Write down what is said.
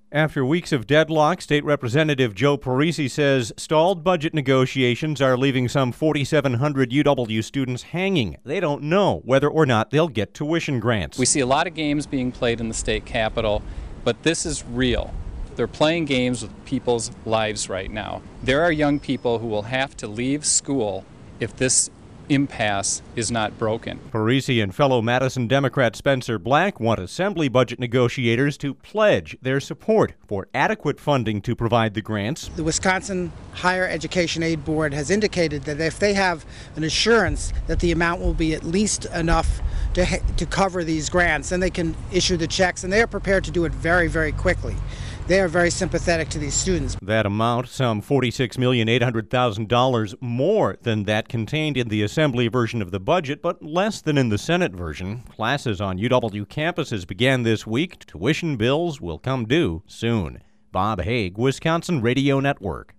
After weeks of deadlock, State Representative Joe Parisi says stalled budget negotiations are leaving some 4,700 UW students hanging. They don't know whether or not they'll get tuition grants. We see a lot of games being played in the state capitol, but this is real. They're playing games with people's lives right now. There are young people who will have to leave school if this impasse is not broken. Parisi and fellow Madison Democrat Spencer Black want Assembly budget negotiators to pledge their support for adequate funding to provide the grants. The Wisconsin Higher Education Aid Board has indicated that if they have an assurance that the amount will be at least enough to cover these grants, then they can issue the checks, and they are prepared to do it very, very quickly. They are very sympathetic to these students. That amount, some $46,800,000 more than that contained in the Assembly version of the budget, but less than in the Senate version. Classes on UW campuses began this week. Tuition bills will come due soon. Bob Haig, Wisconsin Radio Network.